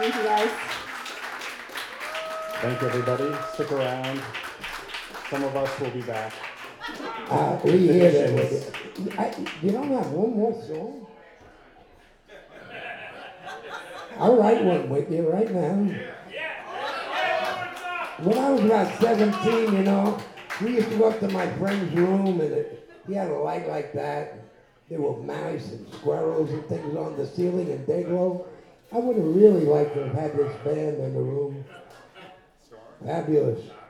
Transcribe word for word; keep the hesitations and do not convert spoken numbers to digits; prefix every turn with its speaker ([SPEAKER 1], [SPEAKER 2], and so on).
[SPEAKER 1] Thank you, guys.
[SPEAKER 2] Thank you, everybody. Stick around. Some of us will be back.
[SPEAKER 3] Uh, we hear that with it. I, you don't have one more song? I'll write one with you right now. When I was about seventeen, you know, we used to go up to my friend's room and it, he had a light like that. There were mice and squirrels and things on the ceiling and day glow. I would have really liked to have had this band in the room. Fabulous.